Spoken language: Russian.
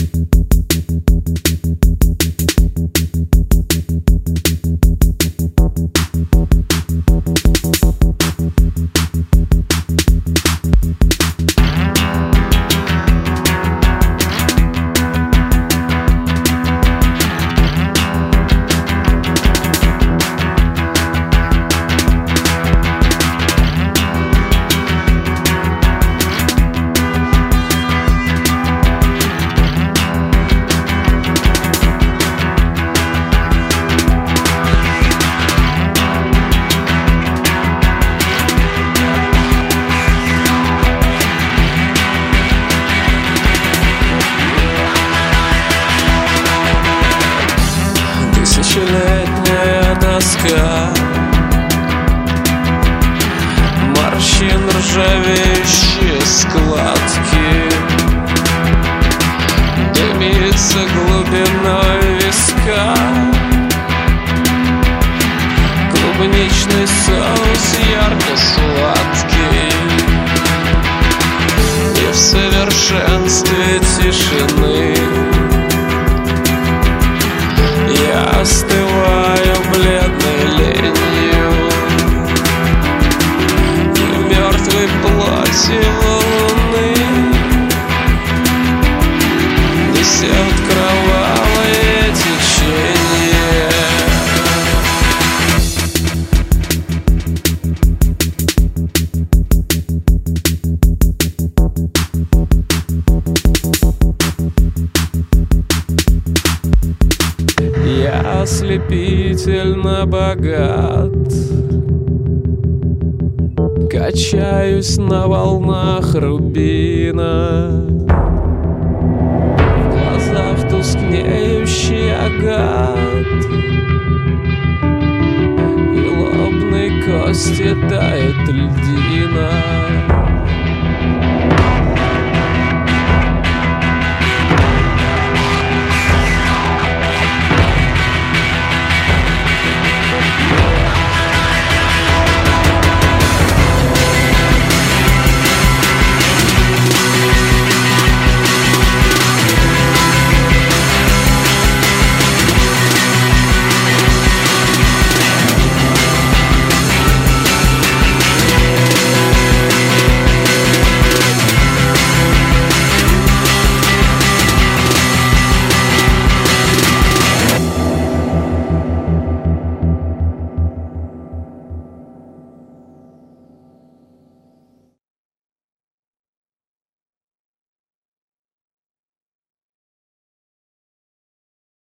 Тысячелетняя тоска, морщин ржавеющие складки, дымится глубиной виска, клубничный соус ярко-сладкий, и в совершенстве тишины я остываю бледной ленью, и в мертвой плоти луны несет кровавое течение. Я ослепительно богат, качаюсь на волнах рубина, в глазах тускнеющий агат, и лобной кости тает льдина.